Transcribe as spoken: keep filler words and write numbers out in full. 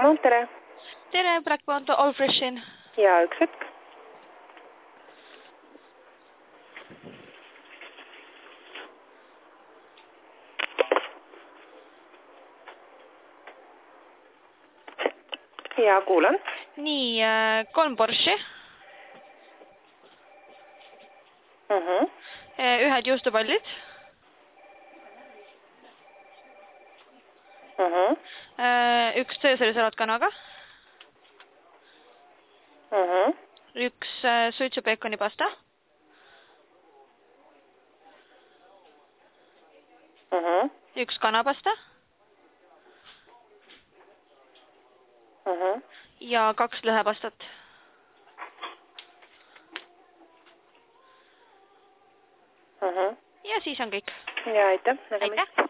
ahah, tere. Tere, Black Bond, All Freshin. Ja, üks hetk. Ja, kuulan. Nii, kolm Porsche. Uh-huh. Ühed juustupallid. Uh-huh. Üks Caesari salatkanaga. Uh-huh. Üks suitsupeekoni pasta. Uh-huh. Üks kanapasta. Uh-huh. Ja kaks lõhepastat. Uh-huh. Ja siis on kõik. Ja, aitäh. Aitäh.